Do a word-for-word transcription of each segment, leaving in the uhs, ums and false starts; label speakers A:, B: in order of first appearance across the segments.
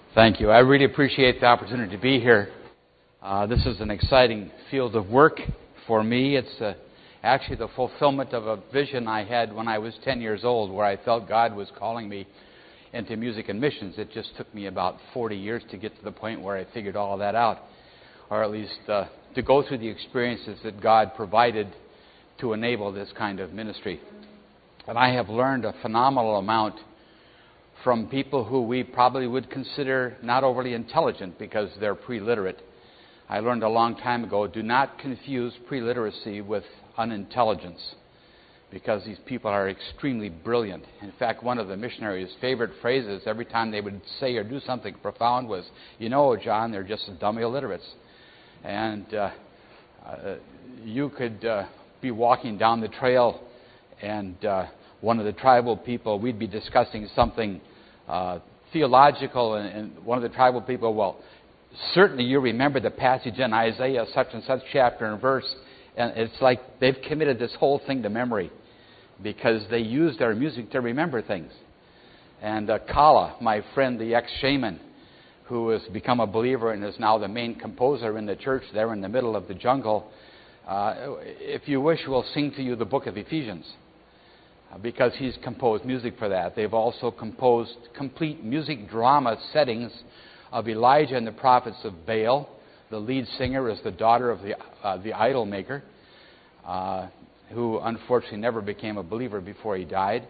A: Thank you. I really appreciate the opportunity to be here. Uh, this is an exciting field of work for me. It's uh, actually the fulfillment of a vision I had when I was ten years old, where I felt God was calling me into music and missions. It just took me about forty years to get to the point where I figured all of that out, or at least uh, to go through the experiences that God provided to enable this kind of ministry. And I have learned a phenomenal amount from people who we probably would consider not overly intelligent because they're pre-literate. I learned a long time ago, do not confuse pre-literacy with unintelligence, because these people are extremely brilliant. In fact, one of the missionaries' favorite phrases every time they would say or do something profound was, you know, John, they're just dumb illiterates. And uh, uh, you could uh, be walking down the trail and uh, one of the tribal people, we'd be discussing something uh, theological, and, and one of the tribal people, well, certainly you remember the passage in Isaiah, such and such chapter and verse, and it's like they've committed this whole thing to memory because they use their music to remember things. And uh, Kala, my friend, the ex-shaman, who has become a believer and is now the main composer in the church there in the middle of the jungle, uh, if you wish, we'll sing to you the book of Ephesians, because he's composed music for that. They've also composed complete music drama settings of Elijah and the prophets of Baal. The lead singer is the daughter of the uh, the idol maker, uh, who unfortunately never became a believer before he died.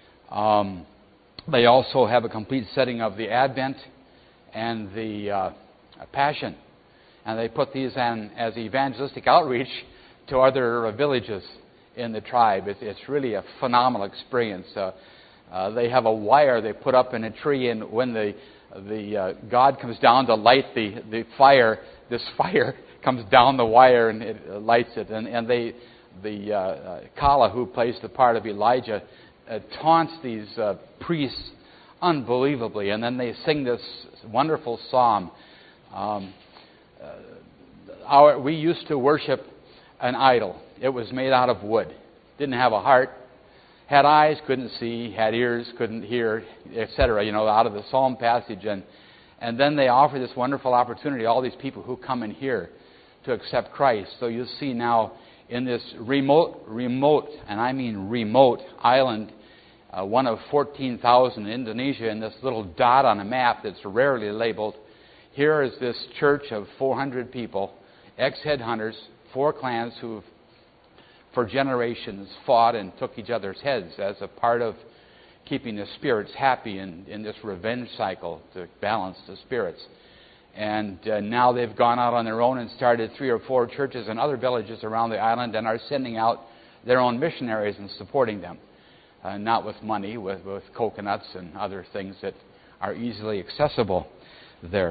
A: Um, they also have a complete setting of the Advent and the uh, Passion, and they put these on as evangelistic outreach to other uh, villages in the tribe. It, it's really a phenomenal experience. Uh, uh, they have a wire they put up in a tree, and when the the uh, God comes down to light the, the fire, this fire comes down the wire and it uh, lights it. And, and they, the uh, uh, Kala, who plays the part of Elijah, uh, taunts these uh, priests unbelievably, and then they sing this wonderful psalm. Um, uh, our, we used to worship an idol. It was made out of wood. Didn't have a heart. Had eyes, couldn't see. Had ears, couldn't hear, et cetera. You know, out of the Psalm passage. And and then they offer this wonderful opportunity, all these people who come in here, to accept Christ. So you see now in this remote, remote, and I mean remote island, uh, one of fourteen thousand in Indonesia, in this little dot on a map that's rarely labeled, here is this church of four hundred people, ex-headhunters, four clans who've for generations fought and took each other's heads as a part of keeping the spirits happy in, in this revenge cycle to balance the spirits. And uh, now they've gone out on their own and started three or four churches in other villages around the island and are sending out their own missionaries and supporting them. Uh, not with money, with, with coconuts and other things that are easily accessible there.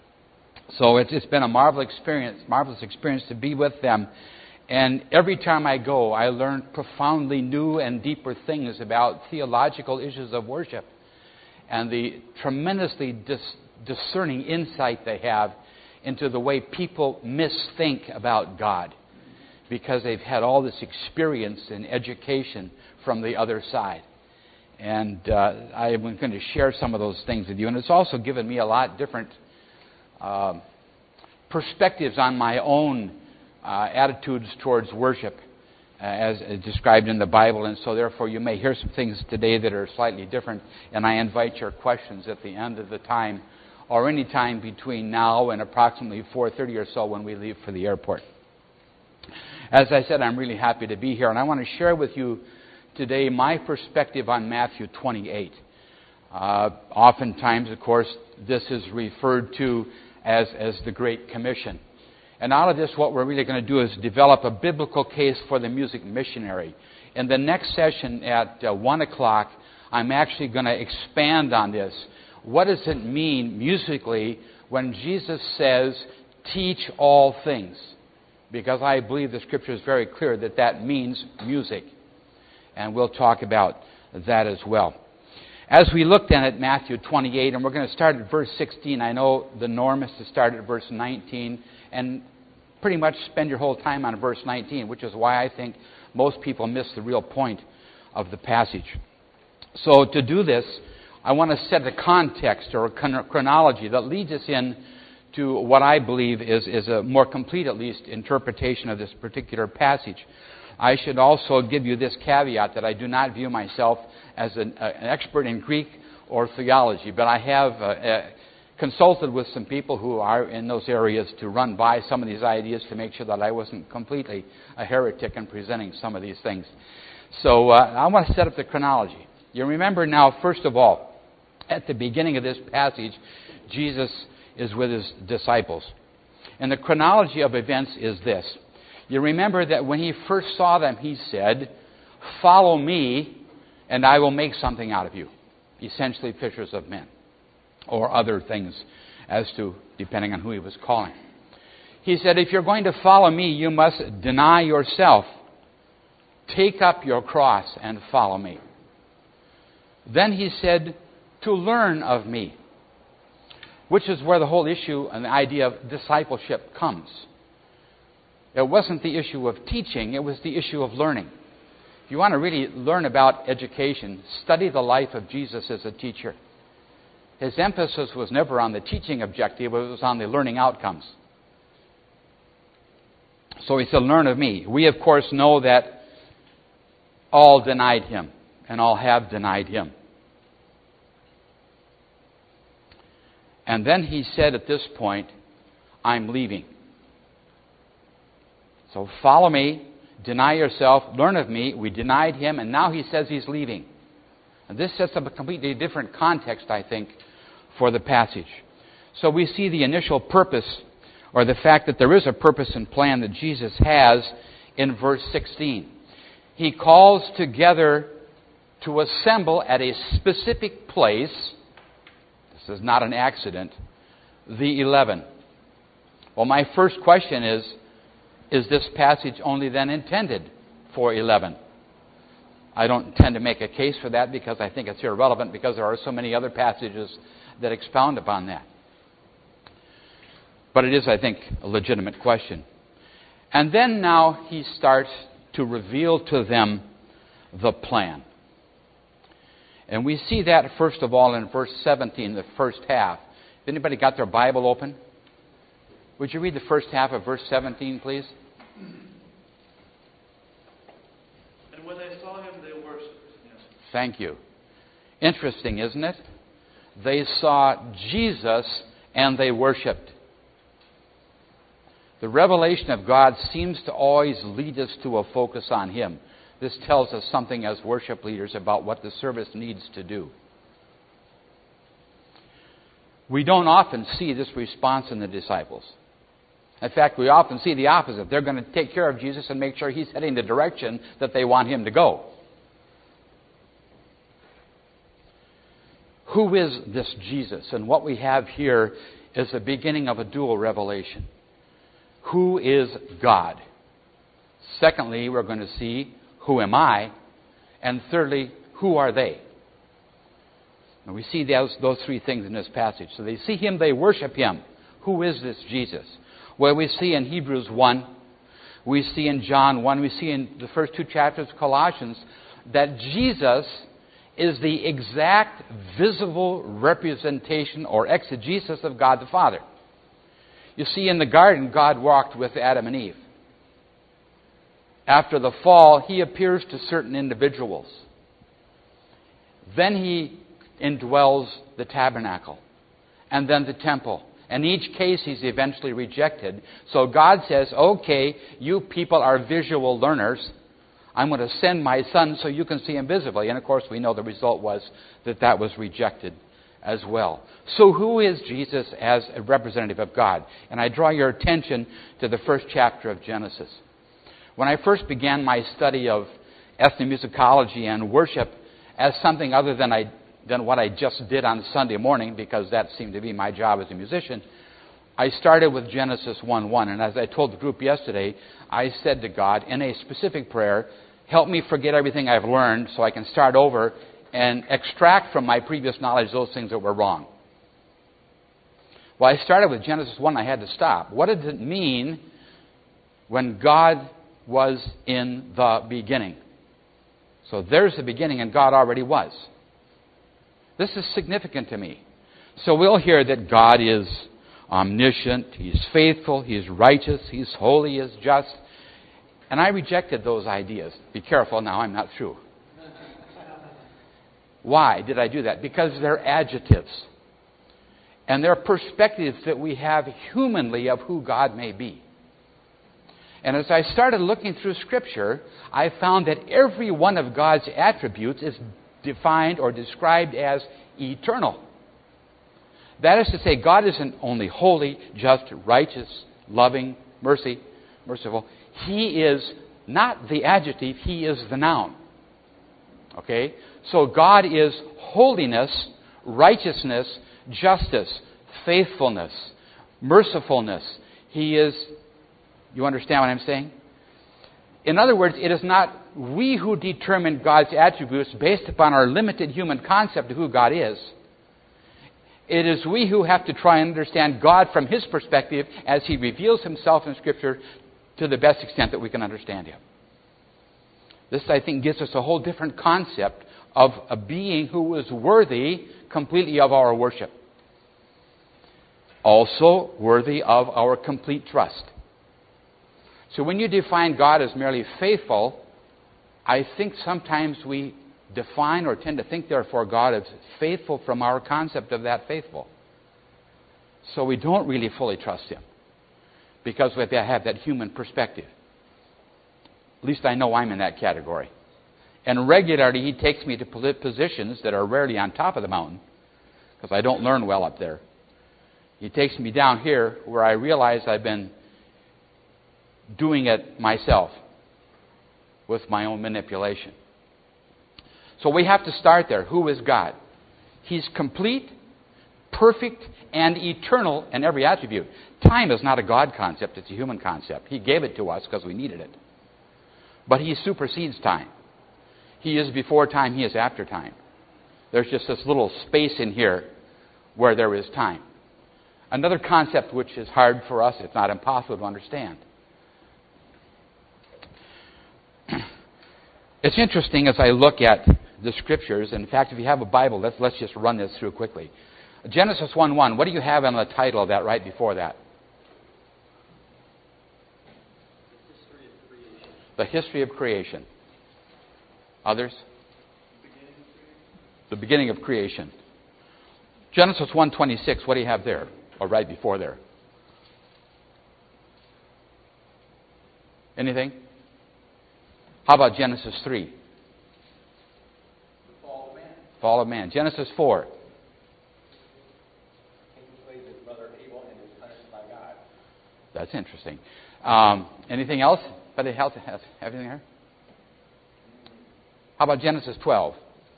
A: So it's, it's been a marvelous experience, marvelous experience to be with them. And every time I go, I learn profoundly new and deeper things about theological issues of worship and the tremendously dis- discerning insight they have into the way people misthink about God, because they've had all this experience and education from the other side. And uh, I'm going to share some of those things with you. And it's also given me a lot different uh, perspectives on my own Uh, attitudes towards worship uh, as, as described in the Bible, and so therefore you may hear some things today that are slightly different, and I invite your questions at the end of the time or any time between now and approximately four thirty or so when we leave for the airport. As I said, I'm really happy to be here, and I want to share with you today my perspective on Matthew twenty-eight. Uh, oftentimes, of course, this is referred to as, as the Great Commission. And out of this, what we're really going to do is develop a biblical case for the music missionary. In the next session at uh, one o'clock, I'm actually going to expand on this. What does it mean musically when Jesus says, teach all things? Because I believe the Scripture is very clear that that means music. And we'll talk about that as well. As we looked at Matthew twenty-eight, and we're going to start at verse sixteen. I know the norm is to start at verse nineteen, and pretty much spend your whole time on verse nineteen, which is why I think most people miss the real point of the passage. So to do this, I want to set a context or a chron- chronology that leads us in to what I believe is, is a more complete, at least, interpretation of this particular passage. I should also give you this caveat that I do not view myself as an, uh, an expert in Greek or theology, but I have uh, uh, consulted with some people who are in those areas to run by some of these ideas to make sure that I wasn't completely a heretic in presenting some of these things. So uh, I want to set up the chronology. You remember now, first of all, at the beginning of this passage, Jesus is with his disciples. And the chronology of events is this. You remember that when he first saw them, he said, "Follow me, and I will make something out of you." Essentially, fishers of men, or other things as to, depending on who he was calling. He said, if you're going to follow me, you must deny yourself. Take up your cross and follow me. Then he said, to learn of me, which is where the whole issue and the idea of discipleship comes. It wasn't the issue of teaching, it was the issue of learning. If you want to really learn about education, study the life of Jesus as a teacher. His emphasis was never on the teaching objective, it was on the learning outcomes. So he said, learn of me. We, of course, know that all denied him, and all have denied him. And then he said at this point, I'm leaving. So follow me, deny yourself, learn of me. We denied him, and now he says he's leaving. And this sets up a completely different context, I think, for the passage. So we see the initial purpose, or the fact that there is a purpose and plan that Jesus has in verse sixteen. He calls together to assemble at a specific place. This is not an accident. The eleven. Well, my first question is, is this passage only then intended for eleven? I don't tend to make a case for that because I think it's irrelevant because there are so many other passages that expound upon that. But it is, I think, a legitimate question. And then now he starts to reveal to them the plan. And we see that, first of all, in verse seventeen, the first half. Has anybody got their Bible open? Would you read the first half of verse seventeen, please?
B: And when they saw him, they worshipped. Yes.
A: Thank you. Interesting, isn't it? They saw Jesus and they worshipped. The revelation of God seems to always lead us to a focus on him. This tells us something as worship leaders about what the service needs to do. We don't often see this response in the disciples. In fact, we often see the opposite. They're going to take care of Jesus and make sure he's heading the direction that they want him to go. Who is this Jesus? And what we have here is the beginning of a dual revelation. Who is God? Secondly, we're going to see, who am I? And thirdly, who are they? And we see those, those three things in this passage. So they see him, they worship him. Who is this Jesus? Well, we see in Hebrews one, we see in John one, we see in the first two chapters of Colossians that Jesus is the exact visible representation or exegesis of God the Father. You see, in the garden, God walked with Adam and Eve. After the fall, he appears to certain individuals. Then he indwells the tabernacle and then the temple. In each case, he's eventually rejected. So God says, okay, you people are visual learners. I'm going to send my son so you can see him visibly. And of course, we know the result was that that was rejected as well. So who is Jesus as a representative of God? And I draw your attention to the first chapter of Genesis. When I first began my study of ethnomusicology and worship as something other than I than what I just did on Sunday morning, because that seemed to be my job as a musician, I started with Genesis one one. And as I told the group yesterday, I said to God in a specific prayer, help me forget everything I've learned so I can start over and extract from my previous knowledge those things that were wrong. Well, I started with Genesis one. I had to stop. What did it mean when God was in the beginning? So there's the beginning, and God already was. This is significant to me. So we'll hear that God is omniscient, He's faithful, He's righteous, He's holy, He's just. And I rejected those ideas. Be careful now, I'm not through. Why did I do that? Because they're adjectives. And they're perspectives that we have humanly of who God may be. And as I started looking through Scripture, I found that every one of God's attributes is defined or described as eternal. That is to say, God isn't only holy, just, righteous, loving, mercy, merciful. He is not the adjective, He is the noun. Okay? So God is holiness, righteousness, justice, faithfulness, mercifulness. He is, you understand what I'm saying? In other words, it is not we who determine God's attributes based upon our limited human concept of who God is. It is we who have to try and understand God from His perspective as He reveals Himself in Scripture to the best extent that we can understand Him. This, I think, gives us a whole different concept of a being who is worthy completely of our worship. Also worthy of our complete trust. So when you define God as merely faithful, I think sometimes we define or tend to think, therefore, God as faithful from our concept of that faithful. So we don't really fully trust Him because we have that human perspective. At least I know I'm in that category. And regularly He takes me to positions that are rarely on top of the mountain because I don't learn well up there. He takes me down here where I realize I've been doing it myself with my own manipulation. So we have to start there. Who is God? He's complete, perfect, and eternal in every attribute. Time is not a God concept, it's a human concept. He gave it to us because we needed it. But He supersedes time. He is before time, He is after time. There's just this little space in here where there is time. Another concept which is hard for us, it's not impossible to understand. It's interesting as I look at the Scriptures. In fact, if you have a Bible, let's, let's just run this through quickly. Genesis one one, what do you have on the title of that right before that? The history of creation. Others? The beginning of creation. Genesis one twenty-six, what do you have there? Or right before there? Anything? How about Genesis three?
C: The fall of man.
A: Fall of man. Genesis four.
C: Cain slayed his brother Abel and is punished by God.
A: That's interesting. Um, anything else? But it has everything here. How about Genesis twelve?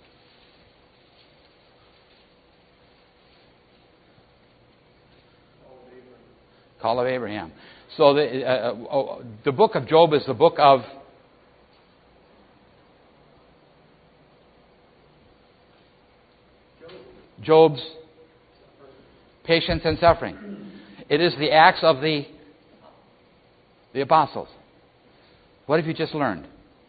A: Call of Abraham. So the, uh, oh, the book of Job is the book of Job's patience and suffering. It is the acts of the, the apostles. What have you just learned?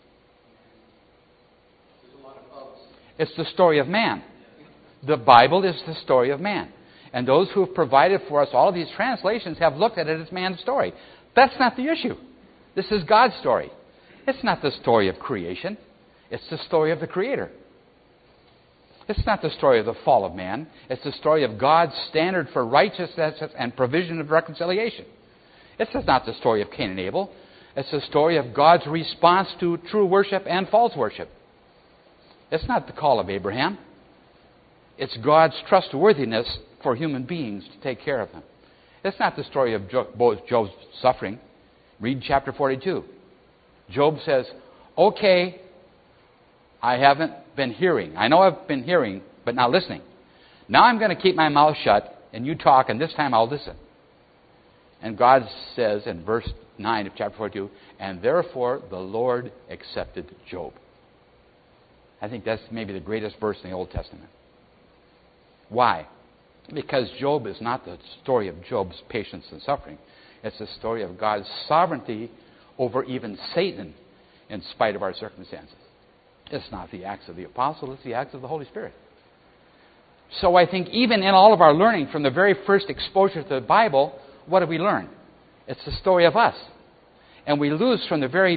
A: It's the story of man. The Bible is the story of man. And those who have provided for us all of these translations have looked at it as man's story. That's not the issue. This is God's story. It's not the story of creation. It's the story of the Creator. It's not the story of the fall of man. It's the story of God's standard for righteousness and provision of reconciliation. This is not the story of Cain and Abel. It's the story of God's response to true worship and false worship. It's not the call of Abraham. It's God's trustworthiness for human beings to take care of them. It's not the story of Job's suffering. Read chapter forty-two. Job says, okay, I haven't been hearing. I know I've been hearing, but not listening. Now I'm going to keep my mouth shut, and you talk, and this time I'll listen. And God says in verse nine of chapter forty-two, and therefore the Lord accepted Job. I think that's maybe the greatest verse in the Old Testament. Why? Because Job is not the story of Job's patience and suffering. It's the story of God's sovereignty over even Satan in spite of our circumstances. It's not the acts of the apostle, it's the acts of the Holy Spirit. So I think even in all of our learning, from the very first exposure to the Bible, what do we learn? It's the story of us. And we lose from the very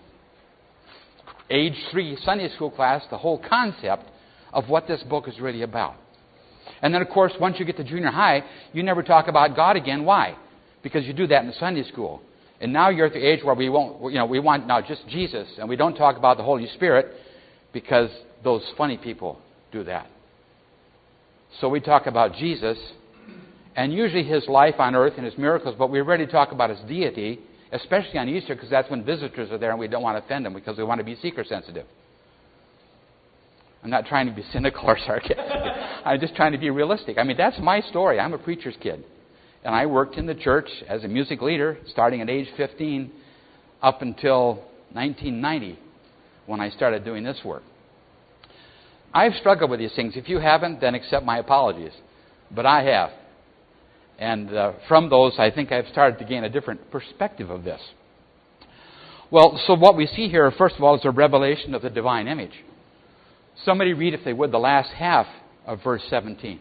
A: age three Sunday school class the whole concept of what this book is really about. And then, of course, once you get to junior high, you never talk about God again. Why? Because you do that in the Sunday school. And now you're at the age where we won't, you know, we want now just Jesus, and we don't talk about the Holy Spirit because those funny people do that. So we talk about Jesus, and usually His life on earth and His miracles, but we rarely talk about His deity, especially on Easter, because that's when visitors are there and we don't want to offend them because we want to be seeker sensitive. I'm not trying to be cynical or sarcastic. I'm just trying to be realistic. I mean, that's my story. I'm a preacher's kid. And I worked in the church as a music leader starting at age fifteen up until nineteen ninety when I started doing this work. I've struggled with these things. If you haven't, then accept my apologies. But I have. And uh, from those, I think I've started to gain a different perspective of this. Well, so what we see here, first of all, is a revelation of the divine image. Somebody read, if they would, the last half of verse seventeen.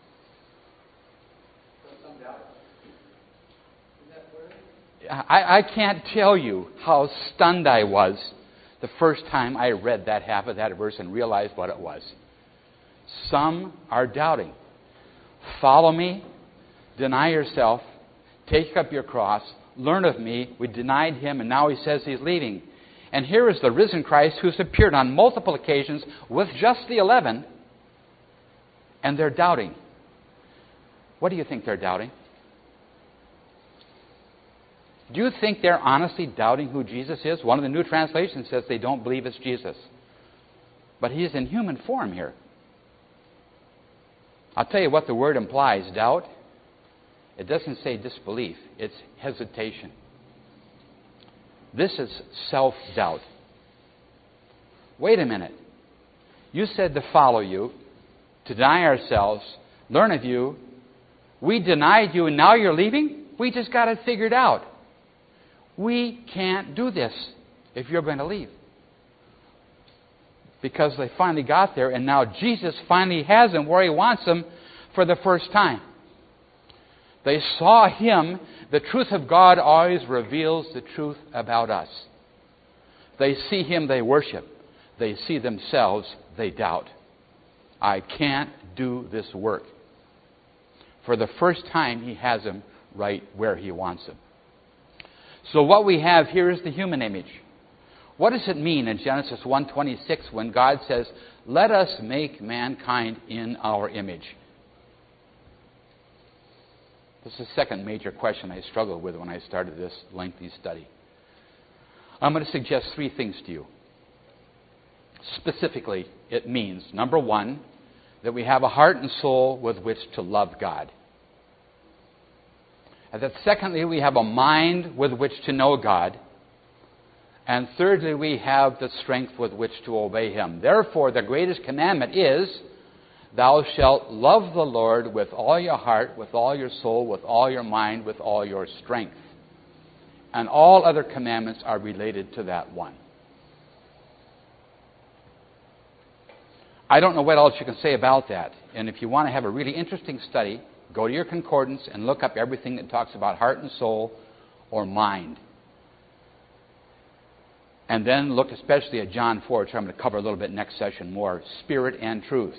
A: I, I can't tell you how stunned I was the first time I read that half of that verse and realized what it was. Some are doubting. Follow me, deny yourself, take up your cross, learn of me. We denied Him, and now He says He's leaving. And here is the risen Christ who's appeared on multiple occasions with just the eleven, and they're doubting. What do you think they're doubting? Do you think they're honestly doubting who Jesus is? One of the New Translations says they don't believe it's Jesus. But He's in human form here. I'll tell you what the word implies, doubt. It doesn't say disbelief. It's hesitation. This is self-doubt. Wait a minute. You said to follow you, to deny ourselves, learn of you. We denied you and now you're leaving? We just got it figured out. We can't do this if you're going to leave. Because they finally got there, and now Jesus finally has them where He wants them for the first time. They saw Him. The truth of God always reveals the truth about us. They see Him, they worship. They see themselves, they doubt. I can't do this work. For the first time, He has them right where He wants them. So what we have here is the human image. What does it mean in Genesis one twenty-six when God says, "Let us make mankind in our image"? This is the second major question I struggled with when I started this lengthy study. I'm going to suggest three things to you. Specifically, it means, number one, that we have a heart and soul with which to love God. And that secondly, we have a mind with which to know God. And thirdly, we have the strength with which to obey Him. Therefore, the greatest commandment is, "Thou shalt love the Lord with all your heart, with all your soul, with all your mind, with all your strength." And all other commandments are related to that one. I don't know what else you can say about that. And if you want to have a really interesting study, go to your concordance and look up everything that talks about heart and soul or mind. And then look especially at John four, which I'm going to cover a little bit next session more. Spirit and truth.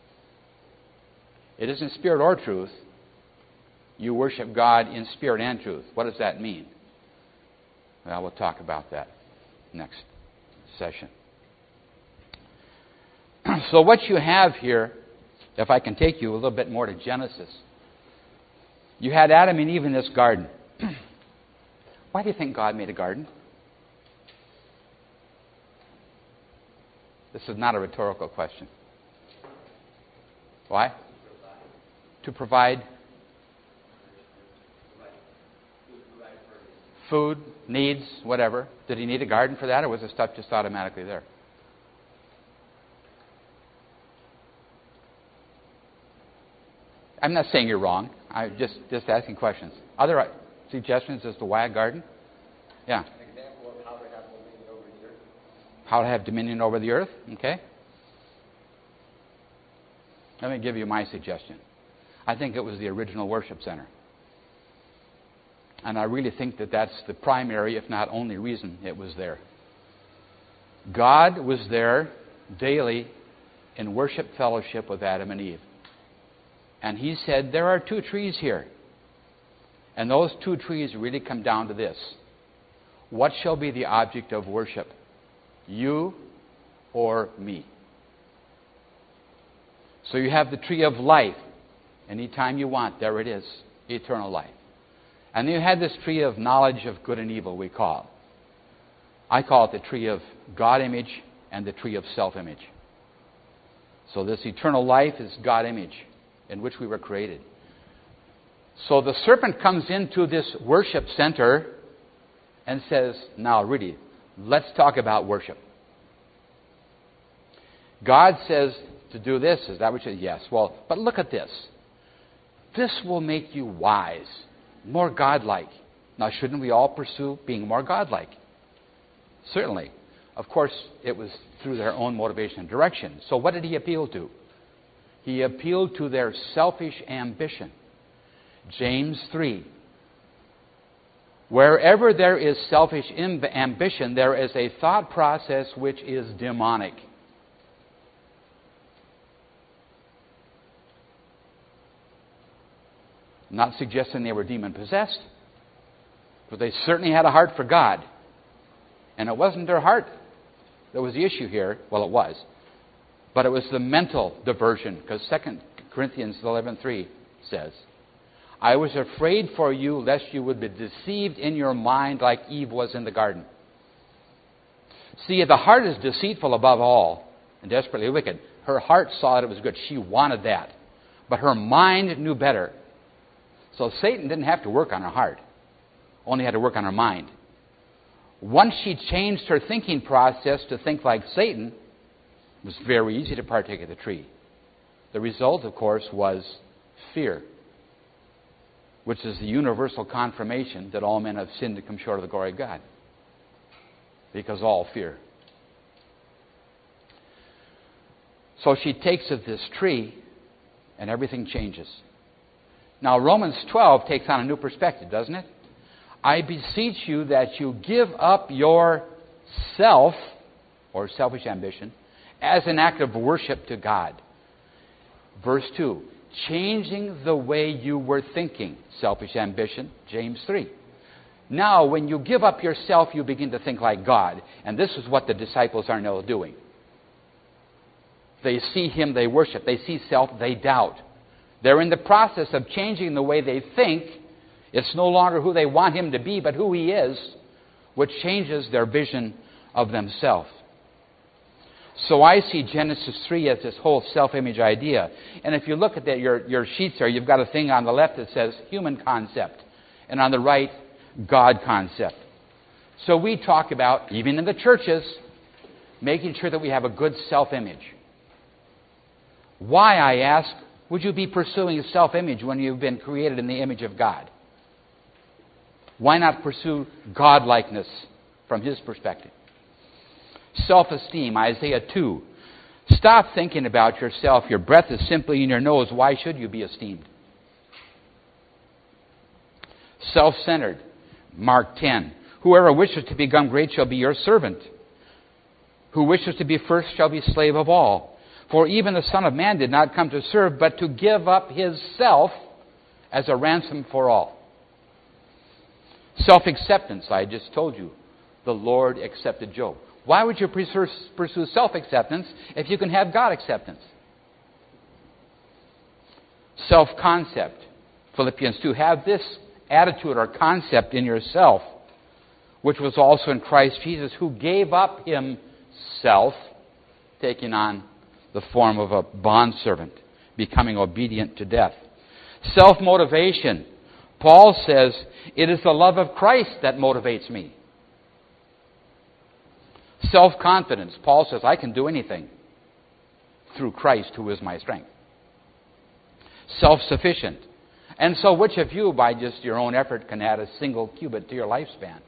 A: It isn't spirit or truth. You worship God in spirit and truth. What does that mean? Well, we'll talk about that next session. So what you have here, if I can take you a little bit more to Genesis, you had Adam and Eve in this garden. Why do you think God made a garden? This is not a rhetorical question. Why? To provide food, needs, whatever. Did He need a garden for that, or was the stuff just automatically there? I'm not saying you're wrong. I'm just, just asking questions. Other suggestions as to why a garden? Yeah.
C: An example of how to have dominion over the earth.
A: How to have dominion over the earth? Okay. Let me give you my suggestion. I think it was the original worship center. And I really think that that's the primary, if not only, reason it was there. God was there daily in worship fellowship with Adam and Eve. And He said, there are two trees here. And those two trees really come down to this. What shall be the object of worship? You or me? So you have the tree of life. Anytime you want, there it is. Eternal life. And then you had this tree of knowledge of good and evil, we call it. I call it the tree of God image and the tree of self-image. So this eternal life is God image in which we were created. So the serpent comes into this worship center and says, now really, let's talk about worship. God says to do this. Is that what you say? Yes. Well, but look at this. This will make you wise, more godlike. Now, shouldn't we all pursue being more godlike? Certainly. Of course, it was through their own motivation and direction. So what did He appeal to? He appealed to their selfish ambition. James three. Wherever there is selfish ambition, there is a thought process which is demonic. I'm not suggesting they were demon-possessed, but they certainly had a heart for God. And it wasn't their heart that was the issue here. Well, it was. But it was the mental diversion, because Second Corinthians eleven three says, I was afraid for you lest you would be deceived in your mind like Eve was in the garden. See, the heart is deceitful above all and desperately wicked. Her heart saw that it was good. She wanted that. But her mind knew better. So Satan didn't have to work on her heart. Only had to work on her mind. Once she changed her thinking process to think like Satan, it was very easy to partake of the tree. The result, of course, was fear, which is the universal confirmation that all men have sinned and come short of the glory of God. Because all fear. So she takes of this tree, and everything changes. Now, Romans twelve takes on a new perspective, doesn't it? I beseech you that you give up your self, or selfish ambition, as an act of worship to God. Verse two, changing the way you were thinking. Selfish ambition, James three. Now, when you give up yourself, you begin to think like God. And this is what the disciples are now doing. They see Him, they worship. They see self, they doubt. They're in the process of changing the way they think. It's no longer who they want Him to be, but who He is, which changes their vision of themselves. So I see Genesis three as this whole self-image idea. And if you look at that, your, your sheets there, you've got a thing on the left that says human concept. And on the right, God concept. So we talk about, even in the churches, making sure that we have a good self-image. Why, I ask, would you be pursuing self-image when you've been created in the image of God? Why not pursue God-likeness from His perspective? Self-esteem, Isaiah two. Stop thinking about yourself. Your breath is simply in your nose. Why should you be esteemed? Self-centered, Mark ten. Whoever wishes to become great shall be your servant. Who wishes to be first shall be slave of all. For even the Son of Man did not come to serve, but to give up His self as a ransom for all. Self-acceptance, I just told you. The Lord accepted Job. Why would you pursue self-acceptance if you can have God acceptance? Self-concept, Philippians two. Have this attitude or concept in yourself, which was also in Christ Jesus, who gave up Himself, taking on the form of a bondservant, becoming obedient to death. Self-motivation. Paul says, it is the love of Christ that motivates me. Self-confidence. Paul says, I can do anything through Christ who is my strength. Self-sufficient. And so which of you, by just your own effort, can add a single cubit to your lifespan?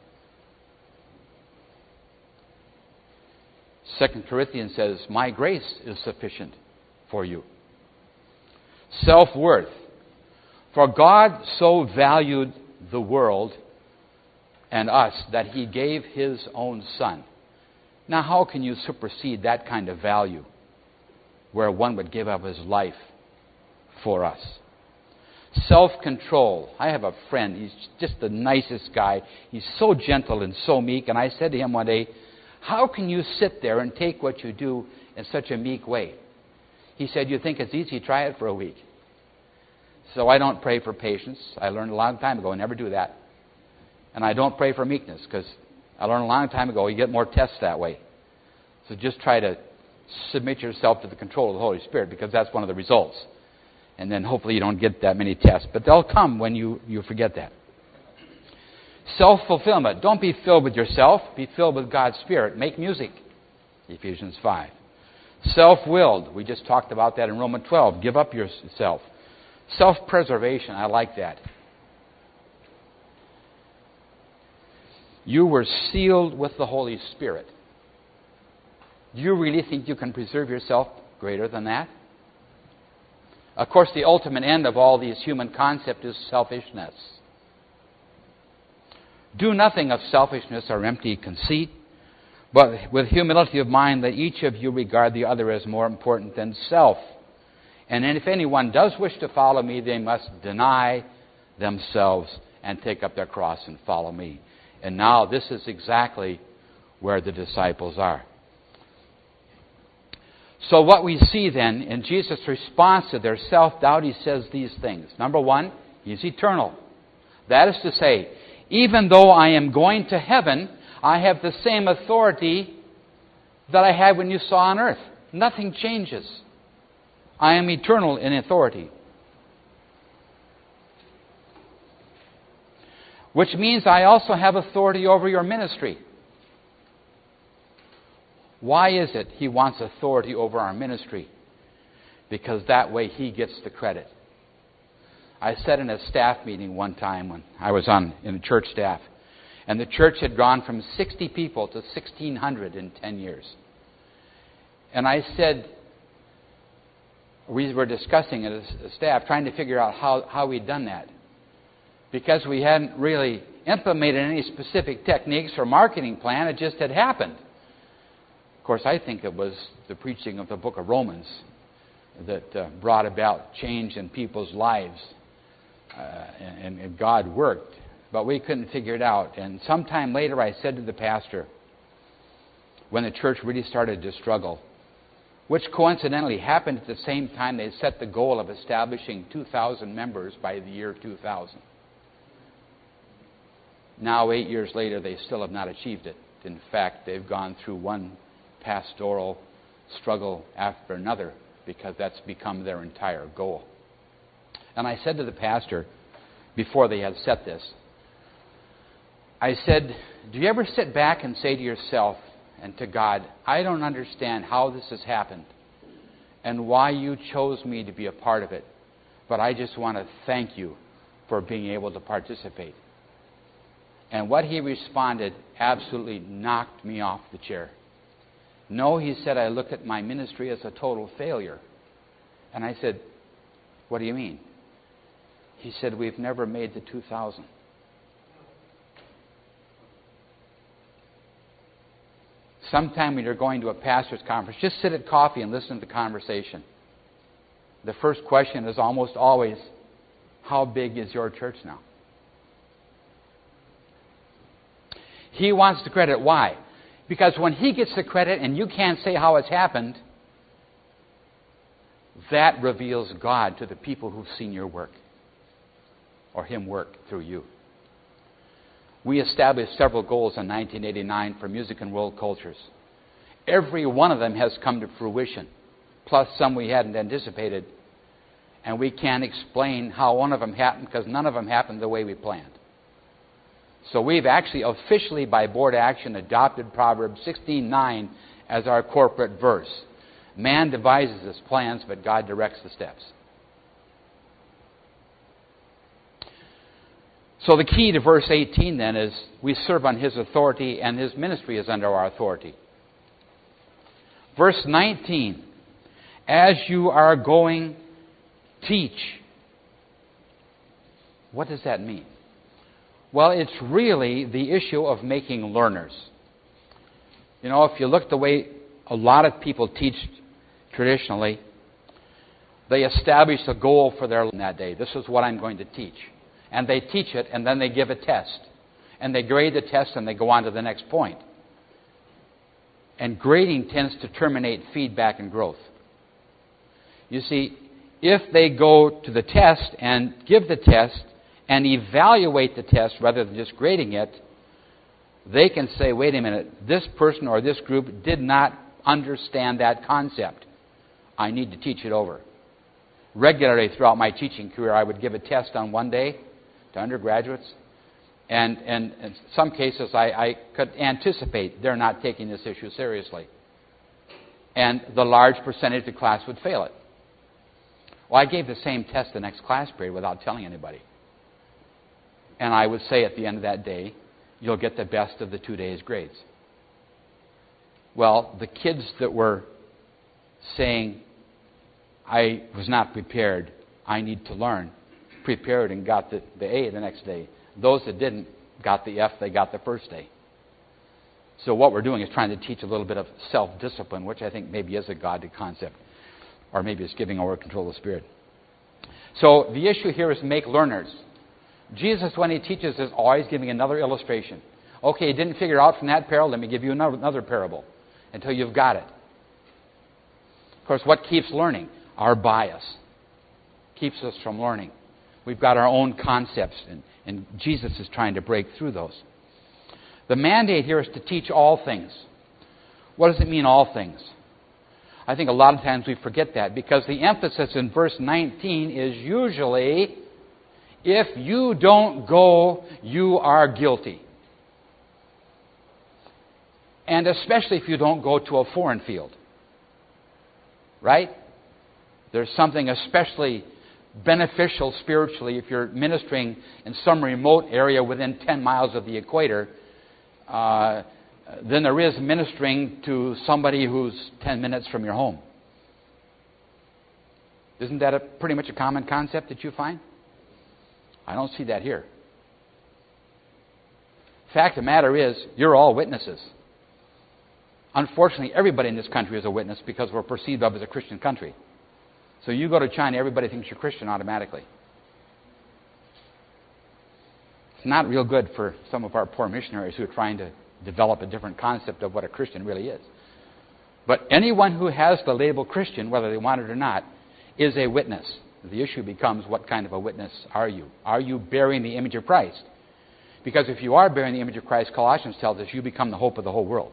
A: Second Corinthians says, my grace is sufficient for you. Self-worth. For God so valued the world and us that He gave His own Son. Now, how can you supersede that kind of value where one would give up his life for us? Self-control. I have a friend. He's just the nicest guy. He's so gentle and so meek. And I said to him one day, how can you sit there and take what you do in such a meek way? He said, you think it's easy? Try it for a week. So I don't pray for patience. I learned a long time ago, never do that. And I don't pray for meekness because I learned a long time ago you get more tests that way. So just try to submit yourself to the control of the Holy Spirit because that's one of the results. And then hopefully you don't get that many tests. But they'll come when you, you forget that. Self-fulfillment. Don't be filled with yourself. Be filled with God's Spirit. Make music. Ephesians five. Self-willed. We just talked about that in Romans twelve. Give up yourself. Self-preservation. I like that. You were sealed with the Holy Spirit. Do you really think you can preserve yourself greater than that? Of course, the ultimate end of all these human concepts is selfishness. Do nothing of selfishness or empty conceit, but with humility of mind let each of you regard the other as more important than self. And if anyone does wish to follow me, they must deny themselves and take up their cross and follow me. And now this is exactly where the disciples are. So what we see then in Jesus' response to their self-doubt, He says these things. Number one, He's eternal. That is to say, even though I am going to heaven, I have the same authority that I had when you saw on earth. Nothing changes. I am eternal in authority. Which means I also have authority over your ministry. Why is it He wants authority over our ministry? Because that way He gets the credit. I said in a staff meeting one time when I was on in the church staff, and the church had gone from sixty people to sixteen hundred in ten years. And I said, we were discussing it as a staff, trying to figure out how, how we'd done that. Because we hadn't really implemented any specific techniques or marketing plan, it just had happened. Of course, I think it was the preaching of the book of Romans that uh, brought about change in people's lives. Uh, and, and God worked. But we couldn't figure it out. And sometime later I said to the pastor, when the church really started to struggle, which coincidentally happened at the same time they set the goal of establishing two thousand members by the year two thousand. Now, eight years later, they still have not achieved it. In fact, they've gone through one pastoral struggle after another because that's become their entire goal. And I said to the pastor, before they had set this, I said, do you ever sit back and say to yourself and to God, I don't understand how this has happened and why you chose me to be a part of it, but I just want to thank you for being able to participate. And what he responded absolutely knocked me off the chair. No, he said, I looked at my ministry as a total failure. And I said, what do you mean? He said, we've never made the two thousand. Sometime when you're going to a pastor's conference, just sit at coffee and listen to the conversation. The first question is almost always, how big is your church now? He wants the credit. Why? Because when he gets the credit and you can't say how it's happened, that reveals God to the people who've seen your work or Him work through you. We established several goals in nineteen eighty-nine for Music and World Cultures. Every one of them has come to fruition, plus some we hadn't anticipated. And we can't explain how one of them happened because none of them happened the way we planned. So we've actually officially, by board action, adopted Proverbs sixteen nine as our corporate verse. Man devises his plans, but God directs the steps. So the key to verse eighteen then is we serve on His authority and His ministry is under our authority. Verse nineteen, as you are going teach. What does that mean? Well, it's really the issue of making learners. You know, if you look the way a lot of people teach traditionally, they establish a goal for their that day. This is what I'm going to teach. And they teach it, and then they give a test. And they grade the test, and they go on to the next point. And grading tends to terminate feedback and growth. You see, if they go to the test and give the test and evaluate the test rather than just grading it, they can say, wait a minute, this person or this group did not understand that concept. I need to teach it over. Regularly throughout my teaching career, I would give a test on one day to undergraduates. And, and in some cases, I, I could anticipate they're not taking this issue seriously. And the large percentage of the class would fail it. Well, I gave the same test the next class period without telling anybody. And I would say at the end of that day, you'll get the best of the two days' grades. Well, the kids that were saying, I was not prepared, I need to learn, prepared and got the, the A the next day. Those that didn't got the F, they got the first day. So what we're doing is trying to teach a little bit of self-discipline, which I think maybe is a godly concept, or maybe it's giving over control of the Spirit. So the issue here is make learners. Jesus, when he teaches, is always giving another illustration. Okay, you didn't figure it out from that parable, let me give you another, another parable until you've got it. Of course, what keeps learning? Our bias keeps us from learning. We've got our own concepts, and, and Jesus is trying to break through those. The mandate here is to teach all things. What does it mean, all things? I think a lot of times we forget that, because the emphasis in verse nineteen is usually, if you don't go, you are guilty. And especially if you don't go to a foreign field. Right? There's something especially beneficial spiritually if you're ministering in some remote area within ten miles of the equator uh, than there is ministering to somebody who's ten minutes from your home. Isn't that a, pretty much a common concept that you find? I don't see that here. Fact of the matter is, you're all witnesses. Unfortunately, everybody in this country is a witness because we're perceived of as a Christian country. So you go to China, everybody thinks you're Christian automatically. It's not real good for some of our poor missionaries who are trying to develop a different concept of what a Christian really is. But anyone who has the label Christian, whether they want it or not, is a witness. The issue becomes, what kind of a witness are you? Are you bearing the image of Christ? Because if you are bearing the image of Christ, Colossians tells us you become the hope of the whole world.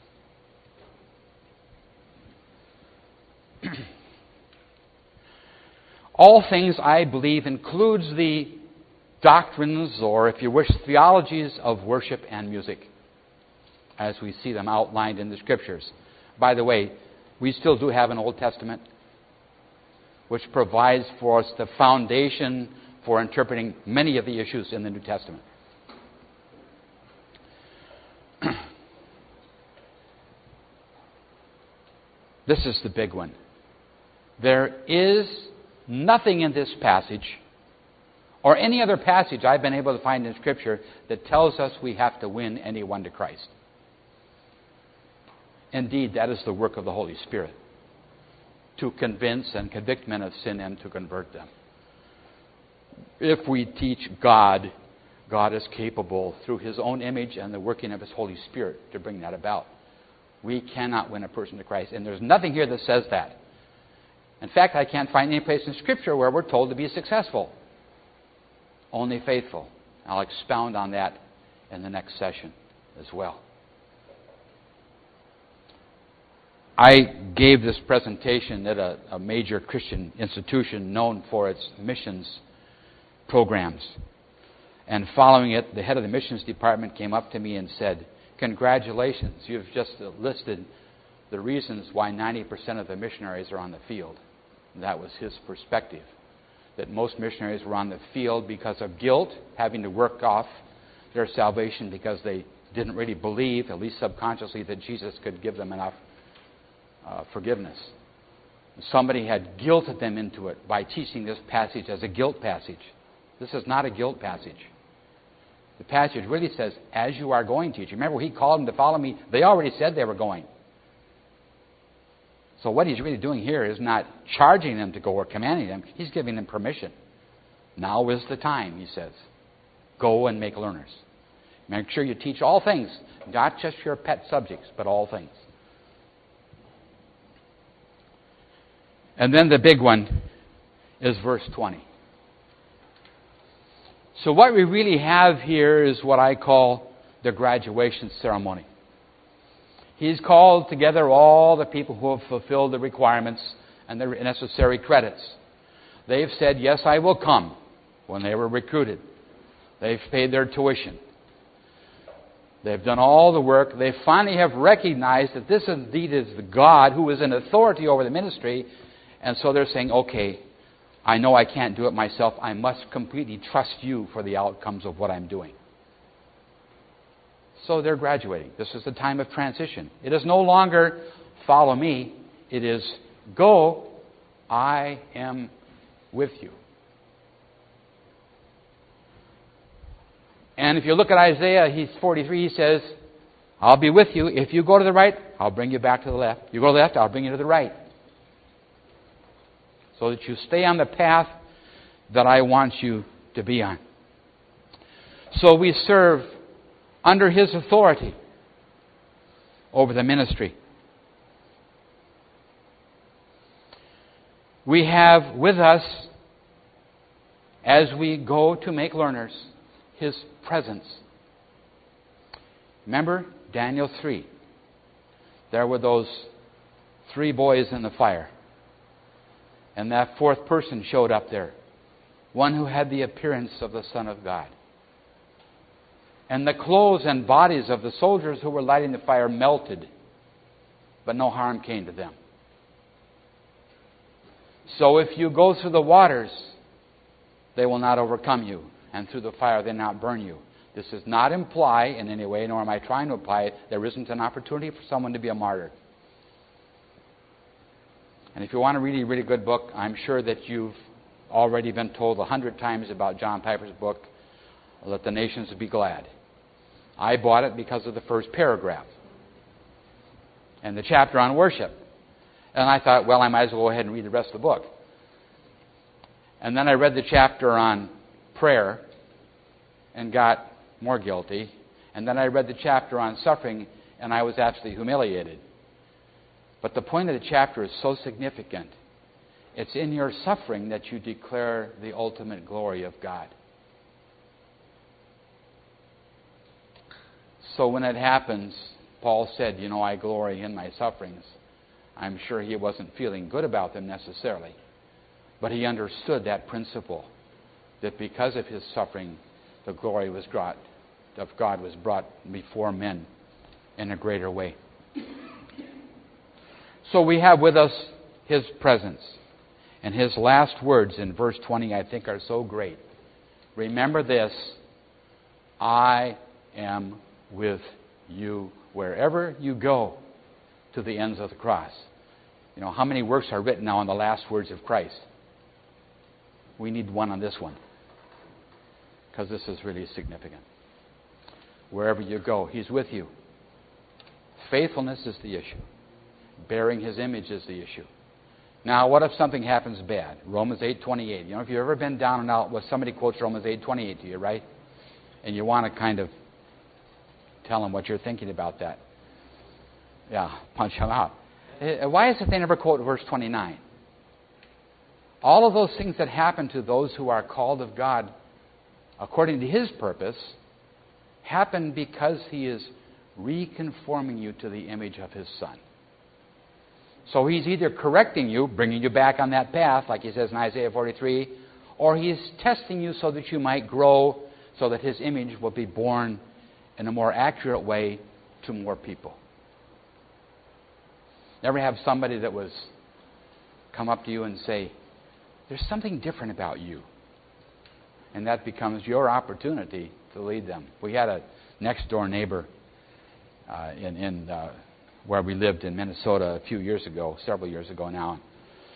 A: All things, I believe, includes the doctrines, or if you wish, theologies of worship and music, as we see them outlined in the Scriptures. By the way, we still do have an Old Testament which provides for us the foundation for interpreting many of the issues in the New Testament. This is the big one. There is nothing in this passage or any other passage I've been able to find in Scripture that tells us we have to win anyone to Christ. Indeed, that is the work of the Holy Spirit, to convince and convict men of sin and to convert them. If we teach God, God is capable, through His own image and the working of His Holy Spirit, to bring that about. We cannot win a person to Christ. And there's nothing here that says that. In fact, I can't find any place in Scripture where we're told to be successful. Only faithful. I'll expound on that in the next session as well. I gave this presentation at a, a major Christian institution known for its missions programs. And following it, the head of the missions department came up to me and said, "Congratulations, you've just listed the reasons why ninety percent of the missionaries are on the field." And that was his perspective, that most missionaries were on the field because of guilt, having to work off their salvation because they didn't really believe, at least subconsciously, that Jesus could give them enough uh, forgiveness. Somebody had guilted them into it by teaching this passage as a guilt passage. This is not a guilt passage. The passage really says, as you are going, teacher. Remember, he called them to follow me. They already said they were going. So what he's really doing here is not charging them to go or commanding them. He's giving them permission. Now is the time, he says. Go and make learners. Make sure you teach all things, not just your pet subjects, but all things. And then the big one is verse twenty. So what we really have here is what I call the graduation ceremony. He's called together all the people who have fulfilled the requirements and the necessary credits. They've said, yes, I will come, when they were recruited. They've paid their tuition. They've done all the work. They finally have recognized that this indeed is the God who is in authority over the ministry. And so they're saying, okay, I know I can't do it myself. I must completely trust you for the outcomes of what I'm doing. So they're graduating. This is the time of transition. It is no longer follow me. It is go, I am with you. And if you look at Isaiah, he's forty-three, he says, I'll be with you. If you go to the right, I'll bring you back to the left. You go to the left, I'll bring you to the right. So that you stay on the path that I want you to be on. So we serve under His authority over the ministry. We have with us, as we go to make learners, His presence. Remember Daniel three. There were those three boys in the fire. And that fourth person showed up there. One who had the appearance of the Son of God. And the clothes and bodies of the soldiers who were lighting the fire melted, but no harm came to them. So if you go through the waters, they will not overcome you, and through the fire they not burn you. This does not imply in any way, nor am I trying to imply it, there isn't an opportunity for someone to be a martyr. And if you want a really, really good book, I'm sure that you've already been told a hundred times about John Piper's book, Let the Nations Be Glad. I bought it because of the first paragraph and the chapter on worship. And I thought, well, I might as well go ahead and read the rest of the book. And then I read the chapter on prayer and got more guilty. And then I read the chapter on suffering, and I was absolutely humiliated. But the point of the chapter is so significant. It's in your suffering that you declare the ultimate glory of God. So when it happens, Paul said, you know, I glory in my sufferings. I'm sure he wasn't feeling good about them necessarily. But he understood that principle, that because of his suffering, the glory was brought, of God was brought before men in a greater way. So we have with us His presence. And His last words in verse twenty, I think, are so great. Remember this, I am with you wherever you go, to the ends of the cross. You know, how many works are written now on the last words of Christ? We need one on this one, because this is really significant. Wherever you go, He's with you. Faithfulness is the issue. Bearing His image is the issue. Now, what if something happens bad? Romans eight twenty-eight. You know, if you've ever been down and out, well, somebody quotes Romans eight twenty-eight to you, right? And you want to kind of tell them what you're thinking about that. Yeah, punch them out. Why is it they never quote verse twenty-nine? All of those things that happen to those who are called of God according to His purpose happen because He is reconforming you to the image of His Son. So He's either correcting you, bringing you back on that path, like He says in Isaiah forty-three, or He is testing you so that you might grow, so that His image will be born in a more accurate way to more people. Never have somebody that was come up to you and say, there's something different about you. And that becomes your opportunity to lead them. We had a next door neighbor uh, in, in uh, where we lived in Minnesota a few years ago, several years ago now.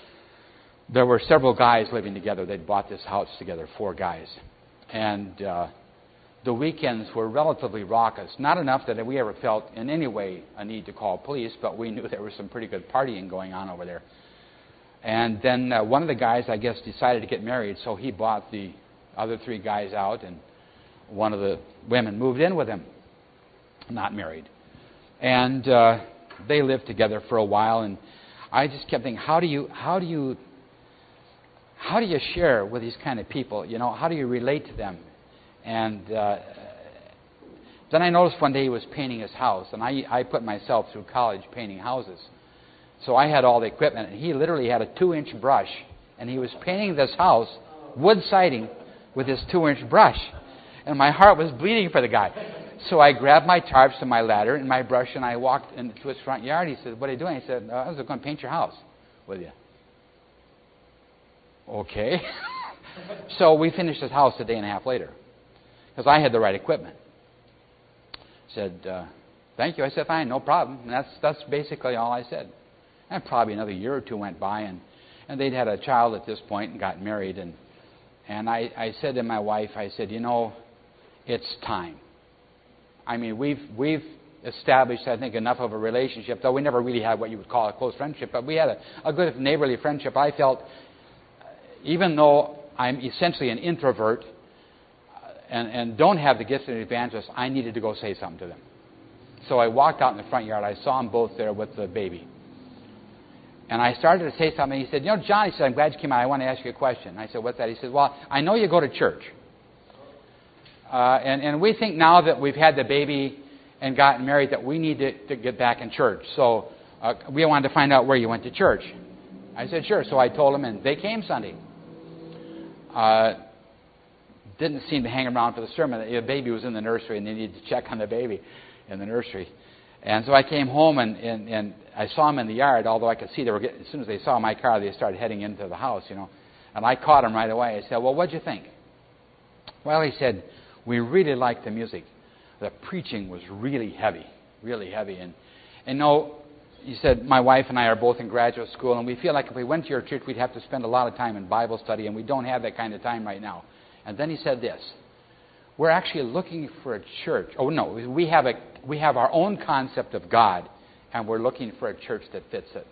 A: there were several guys living together. They'd bought this house together, four guys. And uh, the weekends were relatively raucous. Not enough that we ever felt in any way a need to call police, but we knew there was some pretty good partying going on over there. And then uh, one of the guys, I guess, decided to get married, so he bought the other three guys out, and one of the women moved in with him, not married. And uh, they lived together for a while, and I just kept thinking, how do you, how do you, how do you share with these kind of people? You know, how do you relate to them? And uh, then I noticed one day he was painting his house, and I, I put myself through college painting houses. So I had all the equipment, and he literally had a two-inch brush, and he was painting this house, wood siding, with his two-inch brush. And my heart was bleeding for the guy. So I grabbed my tarps and my ladder and my brush, and I walked into his front yard. He said, "What are you doing?" I said, "I was going to paint your house with you." Okay. So we finished his house a day and a half later, because I had the right equipment. He said, uh, "Thank you." I said, "Fine, no problem." And that's that's basically all I said. And probably another year or two went by, and, and they'd had a child at this point and got married. And and I, I said to my wife, I said, "You know, it's time." I mean, we've we've established, I think, enough of a relationship, though we never really had what you would call a close friendship, but we had a, a good neighborly friendship. I felt, even though I'm essentially an introvert and, and don't have the gifts of an evangelist, I needed to go say something to them. So I walked out in the front yard. I saw them both there with the baby. And I started to say something. He said, "You know, John," he said, "I'm glad you came out. I want to ask you a question." I said, "What's that?" He said, "Well, I know you go to church. Uh, and, and we think now that we've had the baby and gotten married that we need to, to get back in church. So uh, we wanted to find out where you went to church." I said, "Sure." So I told them, and they came Sunday. Uh, didn't seem to hang around for the sermon. The baby was in the nursery, and they needed to check on the baby in the nursery. And so I came home, and, and, and I saw them in the yard, although I could see they were getting, as soon as they saw my car, they started heading into the house, you know. And I caught them right away. I said, "Well, what'd you think?" Well, he said, "We really liked the music. The preaching was really heavy, really heavy." And, and no, he said, "My wife and I are both in graduate school, and we feel like if we went to your church, we'd have to spend a lot of time in Bible study, and we don't have that kind of time right now." And then he said this, "We're actually looking for a church." Oh, no, we have a we have our own concept of God, and we're looking for a church that fits it.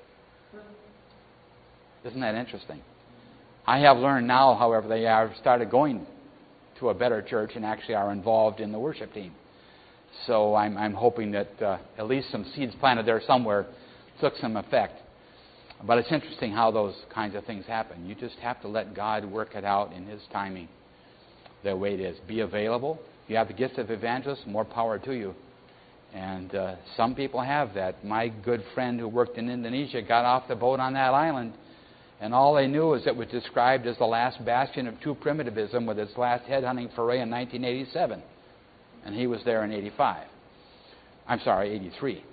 A: Isn't that interesting? I have learned now, however, they have started going to a better church and actually are involved in the worship team. So I'm, I'm hoping that uh, at least some seeds planted there somewhere took some effect. But it's interesting how those kinds of things happen. You just have to let God work it out in His timing, the way it is. Be available. If you have the gift of evangelist, more power to you. And uh, some people have that. My good friend who worked in Indonesia got off the boat on that island, and all they knew is it was described as the last bastion of true primitivism with its last headhunting foray in nineteen eighty-seven. And he was there in eighty-five. I'm sorry, eighty-three.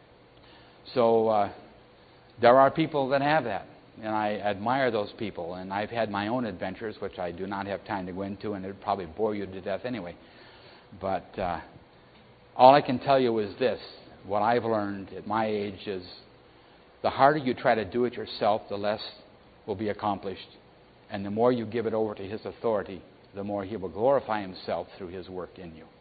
A: So uh, there are people that have that, and I admire those people. And I've had my own adventures, which I do not have time to go into, and it would probably bore you to death anyway. But uh, all I can tell you is this. What I've learned at my age is the harder you try to do it yourself, the less will be accomplished. And the more you give it over to His authority, the more He will glorify Himself through His work in you.